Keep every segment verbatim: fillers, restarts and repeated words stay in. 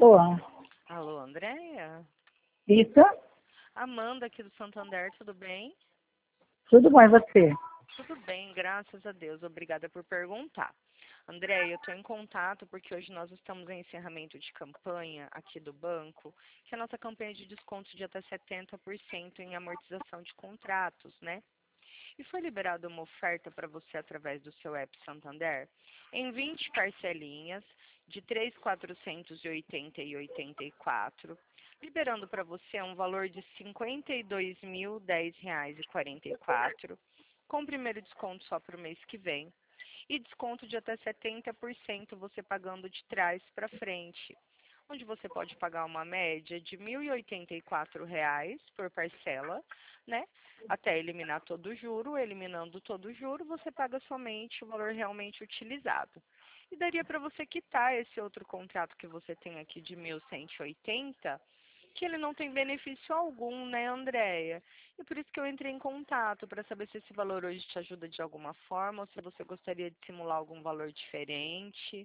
Alô? Alô, Andréia? Isso? Amanda aqui do Santander, tudo bem? Tudo bom, e você? Tudo bem, graças a Deus. Obrigada por perguntar. Andréia, eu estou em contato porque hoje nós estamos em encerramento de campanha aqui do banco, que é a nossa campanha de desconto de até setenta por cento em amortização de contratos, né? E foi liberada uma oferta para você através do seu app Santander em vinte parcelinhas de três mil quatrocentos e oitenta reais e oitenta e quatro centavos, liberando para você um valor de cinquenta e dois mil e dez reais e quarenta e quatro centavos, com primeiro desconto só para o mês que vem, e desconto de até setenta por cento você pagando de trás para frente, onde você pode pagar uma média de mil e oitenta e quatro reais por parcela, né? Até eliminar todo o juro. Eliminando todo o juro, você paga somente o valor realmente utilizado. E daria para você quitar esse outro contrato que você tem aqui de mil cento e oitenta, que ele não tem benefício algum, né, Andréia? E por isso que eu entrei em contato, para saber se esse valor hoje te ajuda de alguma forma, ou se você gostaria de simular algum valor diferente.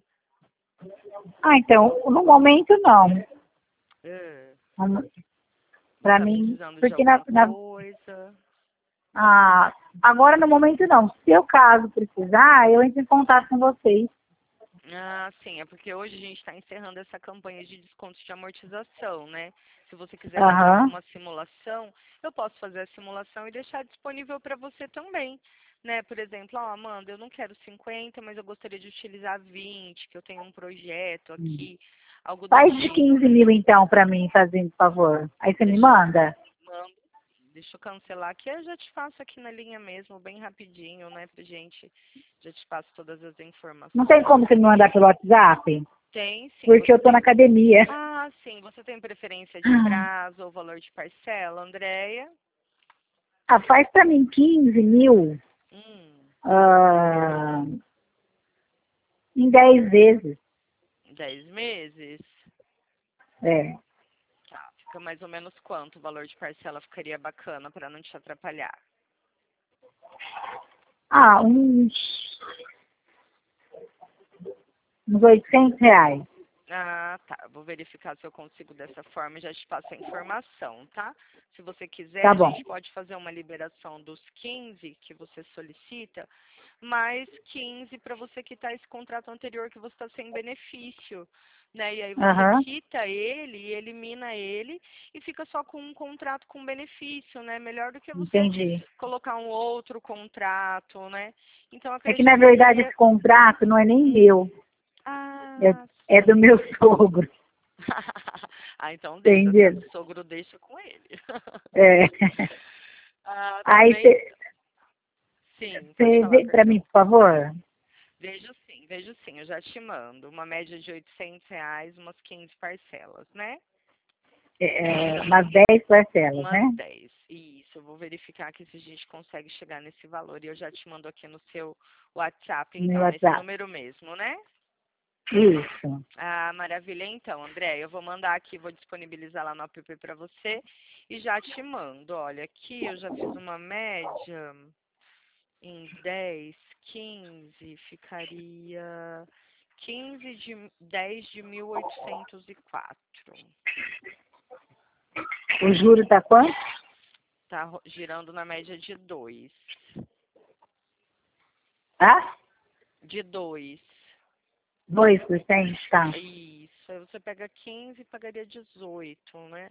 Ah, então, no momento não. Uh, Para tá mim, precisando de porque na, alguma na, coisa? ah, agora no momento não. Se eu caso precisar, eu entro em contato com vocês. Ah, sim, é porque hoje a gente está encerrando essa campanha de descontos de amortização, né? Se você quiser fazer Aham, alguma simulação, eu posso fazer a simulação e deixar disponível para você também, né? Por exemplo, ó, Amanda, eu não quero cinquenta, mas eu gostaria de utilizar vinte, que eu tenho um projeto uhum. aqui, algo do Faz de tipo, quinze né? mil então para mim, fazendo favor. Aí você me Deixa manda? eu, mando, deixa eu cancelar aqui, eu já te faço aqui na linha mesmo, bem rapidinho, né, pra gente, já te passo todas as Não tem como informações. você me mandar pelo WhatsApp? Tem, sim, Porque você eu tô na tem. academia. Ah, sim. Você tem preferência de prazo ou valor de parcela, Andréia? Ah, faz para mim quinze mil Hum, ah, em dez vezes. dez meses? É. Tá. Fica mais ou menos quanto o valor de parcela ficaria bacana para não te atrapalhar? Ah, uns, uns oitocentos reais. Ah, tá. Vou verificar se eu consigo dessa forma e já te passo a informação, tá? Se você quiser, Tá a bom. gente pode fazer uma liberação dos quinze que você solicita, mais quinze para você quitar esse contrato anterior que você está sem benefício, né? E aí você Aham, quita ele e elimina ele e fica só com um contrato com benefício, né? Melhor do que você entendi. colocar um outro contrato, né? Então, É que, na acredito que verdade, seria... esse contrato não é nem Hum. meu. Ah, É, é do meu sim. sogro. Ah, então deixa. Se é Entendeu? do sogro, deixa com ele. É. Ah, tá Aí bem? Sim, pode você falar, vê para mim, perdão. por favor? Vejo sim, vejo sim. Eu já te mando. Uma média de oitocentos reais, umas quinze parcelas, né? É, umas dez parcelas, Umas né? dez. Isso, eu vou verificar aqui se a gente consegue chegar nesse valor. E eu já te mando aqui no seu WhatsApp, No meu então, nesse WhatsApp. número mesmo, né? Isso. Ah, maravilha. Então, André, eu vou mandar aqui, vou disponibilizar lá no app para você e já te mando. Olha, aqui eu já fiz uma média em dez, quinze, ficaria quinze de dez de mil oitocentos e quatro. O juro tá quanto? Tá ro- girando na média de dois. Ah? De dois. dois por cento, tá. Isso. Aí você pega quinze e pagaria dezoito, né?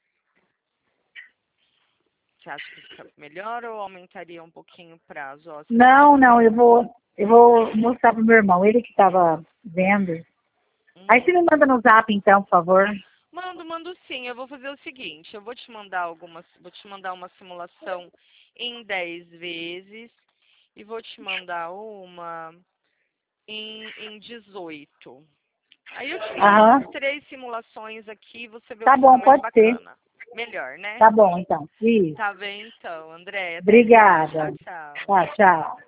Você acha que fica melhor ou aumentaria um pouquinho o prazo? Ó, se você Não, não, eu quiser. vou, eu vou mostrar pro meu irmão, ele que tava vendo. Aí você Hum. me manda no zap, então, por favor. Mando, mando sim. Eu vou fazer o seguinte, eu vou te mandar algumas, vou te mandar uma simulação em dez vezes e vou te mandar uma em, em dezoito. Aí eu te mando Aham. umas três simulações aqui e você vê o Tá que fica bom, mais pode ser. bacana. Melhor, né? Tá bom, então. Isso. Tá bem então, André. Até já. Tchau, Obrigada. tchau. Tá, tchau.